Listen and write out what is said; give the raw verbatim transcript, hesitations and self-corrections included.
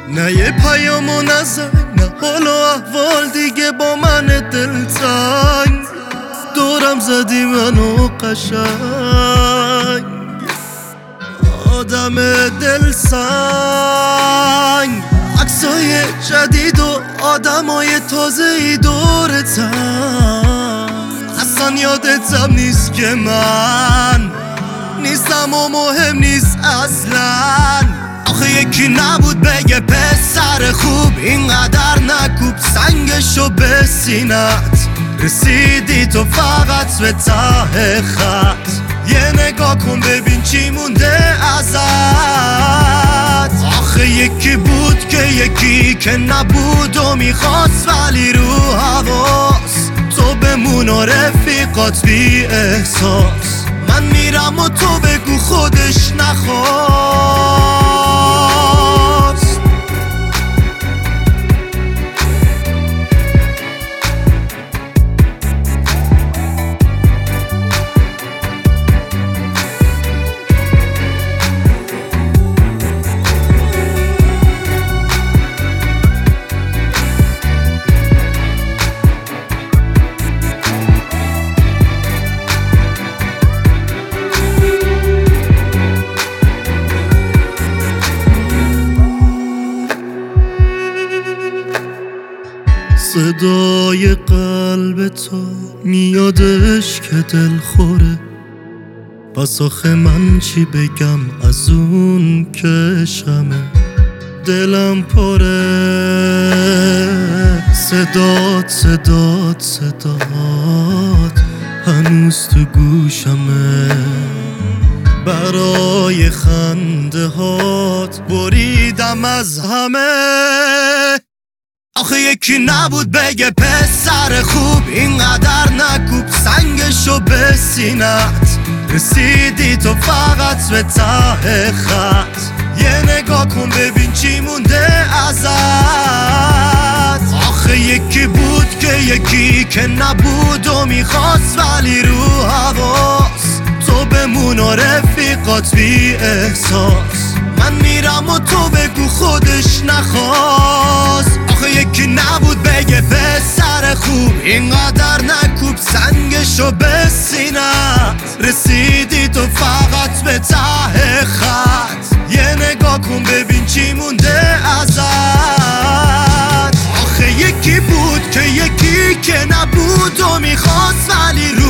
نه یه پیامو نزن، نه حال و احوال دیگه با من دلتنگ. دورم زدی منو قشنگ، آدم دل سنگ. عکسای جدید و آدمای تازه‌ای دورتم، اصلا یادتم نیست که من نیستم و مهم نیست اصلا. آخه یکی نبود بگه پسر خوب اینقدر نکوب سنگشو به سینت. رسیدی تو فقط به ته خط، یه نگاه کن ببین چی مونده ازت. آخه یکی بود که یکی که نبود و میخواست ولی رو حواس. تو بمون و رفیقات بی احساس، من میرم و تو بگو خودش نخواست. صدای قلب تو میادش که دل خوره، پس آخه من چی بگم از اون که شمه دلم پره. صدات صدات صدات هنوز تو گوشمه، برای خنده هات بریدم از همه. آخه یکی نبود بگه پسر خوب اینقدر نکوب سنگشو به سینت. رسیدی تو فقط به ته خط، یه نگاه کن ببین چی مونده ازت. آخه یکی بود که یکی که نبود و میخواست ولی رو حواس. تو بمون و رفیقات بی احساس، من میرم و تو بگو خودش نخواست. آخه یکی نبود بگه پسر خوب اینقدر نکوب سنگشو به سینت. رسیدی تو فقط به ته خط، یه نگاه کن ببین چی مونده ازت. آخه یکی بود که یکی که نبود و میخواست ولی رو